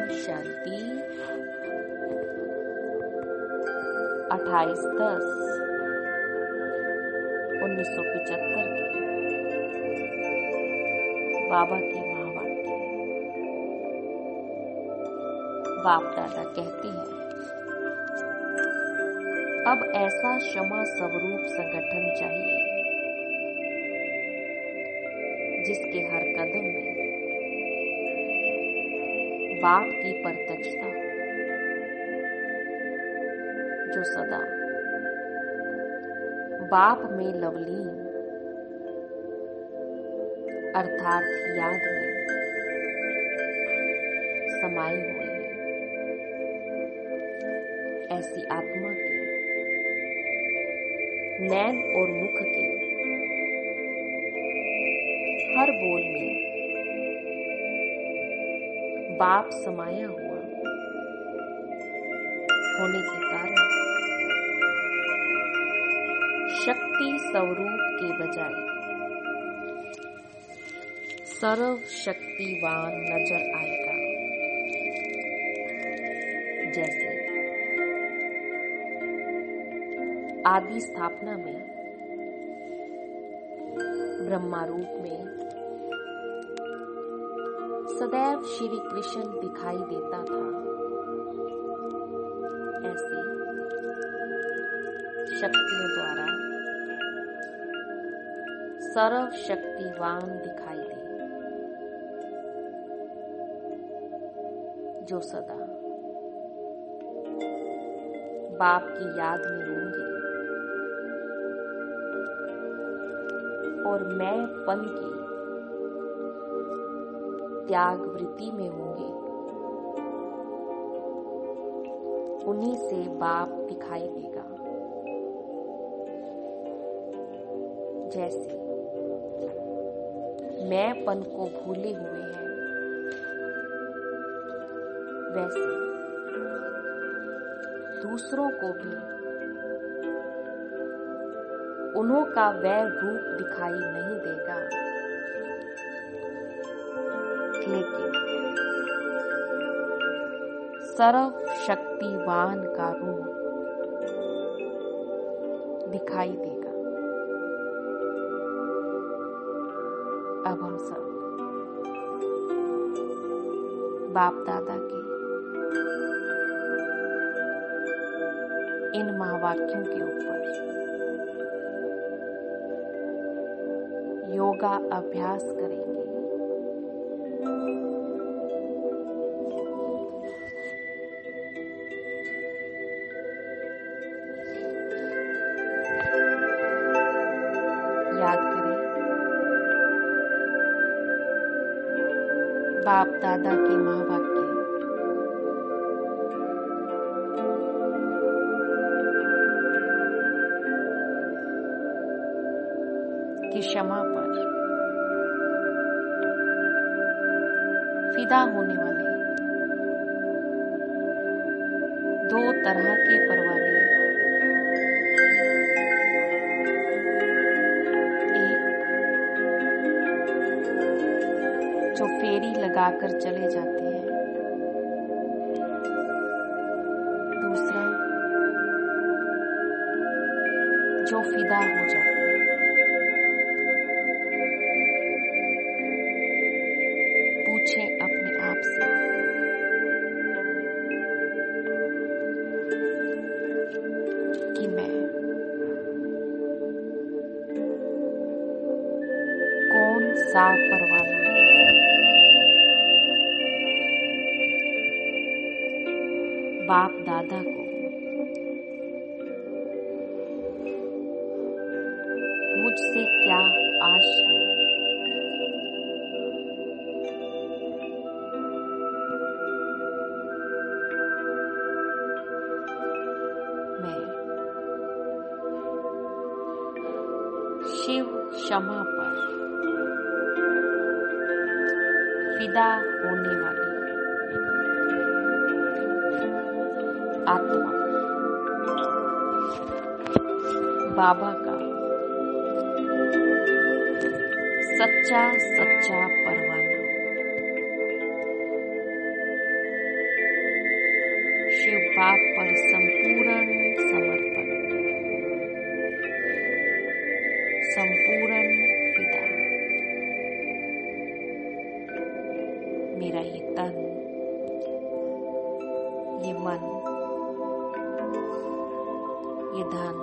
शांति। 28/10/1975 की बाबा की महावाक्य। बाप दादा कहते हैं, अब ऐसा क्षमा स्वरूप संगठन चाहिए जिसके हर कदम में बाप की प्रत्यक्षता हो, जो सदा बाप में लवलीन अर्थात याद में समाई हुई है। ऐसी आत्मा के नैन और मुख के हर बोल में बाप समाया हुआ होने के कारण शक्ति स्वरूप के बजाय सर्व शक्तिवान नजर आएगा। जैसे आदि स्थापना में ब्रह्मा रूप में सदैव श्री कृष्ण दिखाई देता था, ऐसे शक्तियों द्वारा सर्व शक्तिवान दिखाई दे, जो सदा बाप की याद में होंगे और मैं पन की त्याग वृत्ति में होंगे। उन्हीं से बाप दिखाई देगा। जैसे मैंपन को भूले हुए हैं, वैसे दूसरों को भी उन्हों का वह रूप दिखाई नहीं देगा, लेकिन सर्व शक्तिवान का रूप दिखाई देगा। अब हम सब बाप दादा के इन महावाक्यों के ऊपर योगा अभ्यास करेंगे। याद करें, बाप दादा के महावाक्य की क्षमा पर फिदा होने वाले दो तरह के परवाने, एक जो फेरी लगाकर चले जाते हैं, दूसरा जो फिदा हो जाते हैं। पूछें अपने आप से, कि मैं कौन सा परवाना हूं? बाप दादा को मुझसे क्या आश है? मैं शिव क्षमा पर फिदा होने वाली आत्मा बाबा का सच्चा सच्चा परवाना। मेरा ये तन, ये मन, ये धन,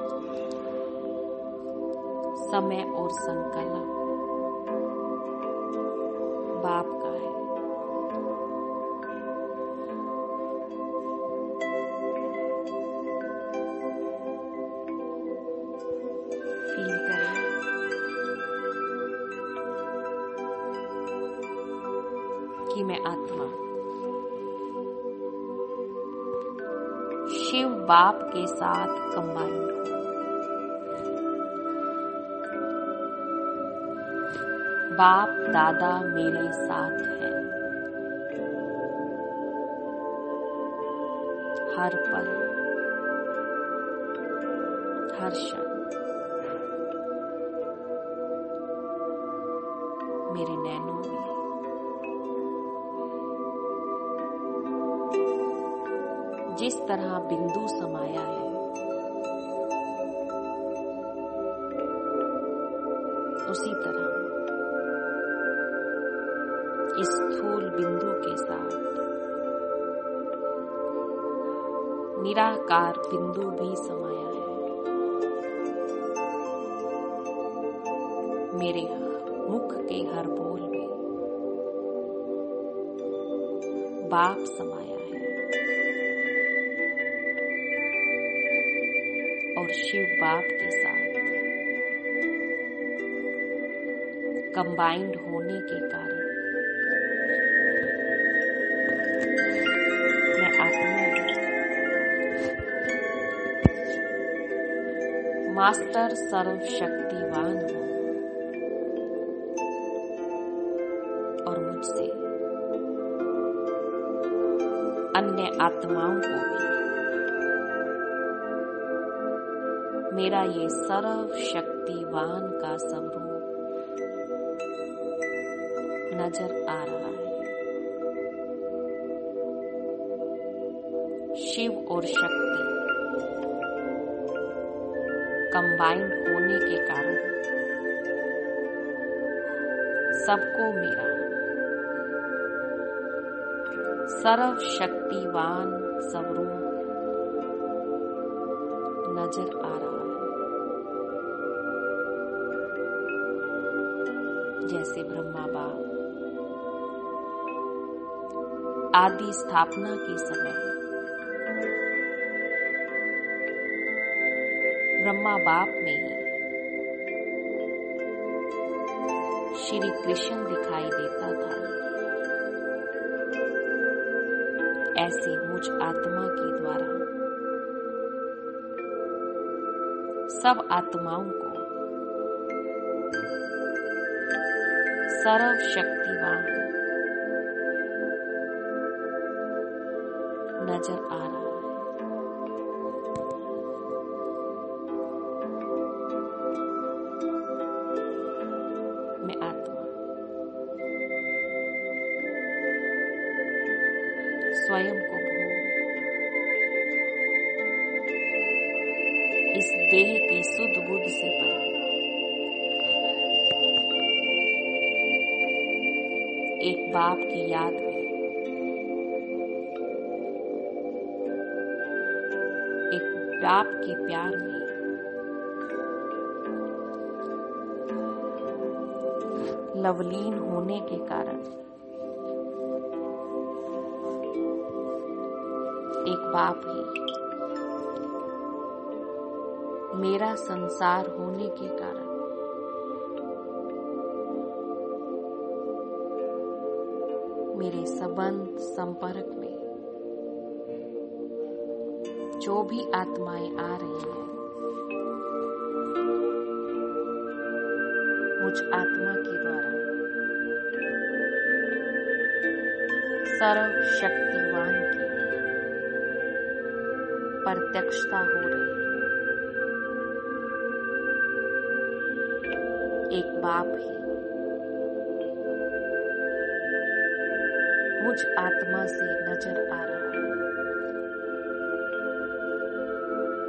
समय और संकल्प बाप का है। फील करें कि मैं आत्मा शिव बाप के साथ कंबाइंड हूं। बाप दादा मेरे साथ हैं हर पल, हर क्षण। मेरे नैनों में जिस तरह बिंदु समाया है, उसी तरह इस स्थूल बिंदु के साथ निराकार बिंदु भी समाया है। मेरे मुख के हर बोल में बाप समाया है और शिव बाप के साथ कंबाइंड होने के कारण मैं आत्मा मास्टर सर्वशक्तिवान हूं और मुझसे अन्य आत्माओं को भी मेरा ये सर्वशक्तिवान का स्वरूप नजर आ रहा है। शिव और शक्ति कंबाइंड होने के कारण सबको मेरा सर्वशक्तिवान स्वरूप नजर आ रहा है। जैसे ब्रह्मा बाप आदि स्थापना के समय ब्रह्मा बाप में ही श्री कृष्ण दिखाई देता था, ऐसे मुझ आत्मा के द्वारा सब आत्माओं को सर्वशक्तिवान नजर आ रहा है। मैं आत्मा स्वयं को भूल इस देह की सुध बुध से परे एक बाप की याद में, एक बाप के प्यार में लवलीन होने के कारण एक बाप ही मेरा संसार होने के कारण मेरे संबंध संपर्क में जो भी आत्माएं आ रही हैं, मुझ आत्मा के द्वारा सर्वशक्तिवान की प्रत्यक्षता हो रही है। एक बाप ही मुझ आत्मा से नजर आ रहा है।